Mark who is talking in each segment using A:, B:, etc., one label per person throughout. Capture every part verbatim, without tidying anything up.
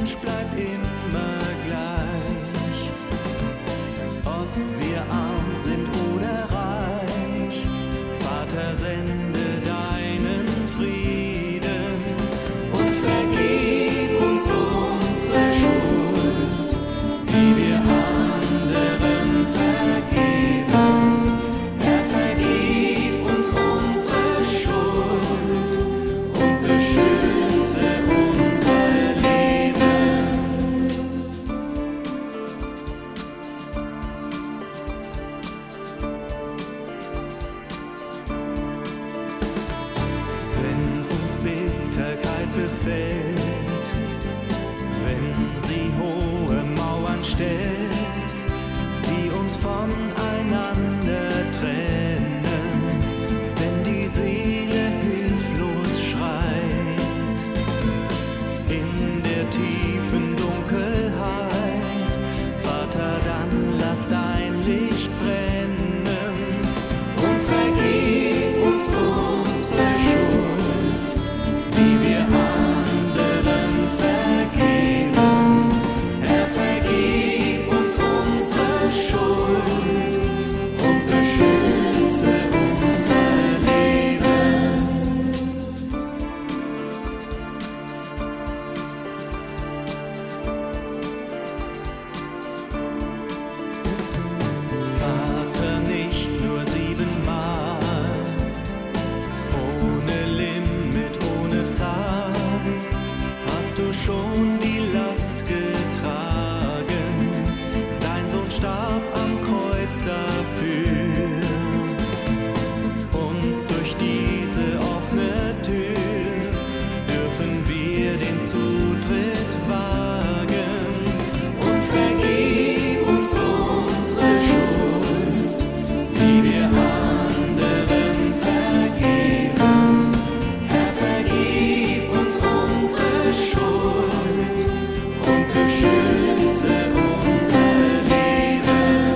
A: Wunsch bleibt immer gleich. Ob wir arm sind oder reich, Vater, sende deinen Frieden und vergib uns unsere Schuld, wie wir anderen vergeben. Herr, vergib uns unsere Schuld und beschütze unser Leben. Wenn uns Bitterkeit befällt, wenn sie hohe Mauern stellt, die uns voneinander trennen, wenn die Seele hilflos schreit, in der tiefen Dunkelheit, Vater, dann lass dein Licht brennen und vergib uns unsere Schuld, wie wir anderen vergeben. Herr, vergib uns unsere Schuld und beschütze unser Leben. Vater, nicht nur siebenmal, ohne Limit, ohne Zahl, hast du schon die Last getragen. Dein Sohn starb am Kreuz dafür. Und durch diese offene Tür dürfen wir den Zutritt wagen. Und vergib uns unsere Schuld, wie wir anderen vergeben. Herr, vergib uns unsere Schuld und beschütze unser Leben.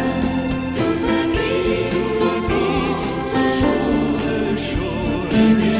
A: Baby.